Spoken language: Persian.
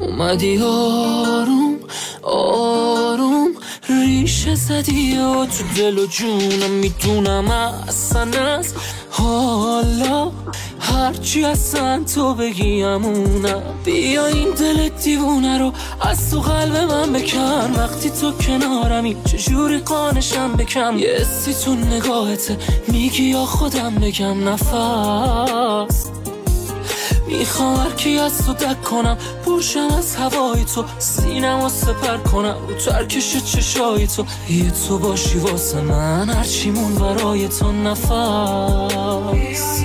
اومدی آروم آروم ریشه زدی و تو دل و جونم میدونم اصلا از حالا هرچی اصلا تو بگی امونم. بیا این دل دیوونه رو از تو قلب من بکن، وقتی تو کنارمی چجوری قانشم بکم. یه حسی تو نگاهته میگی یا خودم بگم نفس، میخوام هرکی از تو دک کنم، پوشم از هوای تو، سینم و سپر کنم رو ترکش چشای تو. یه تو باشی واسه من هرچیمون برای تو نفس.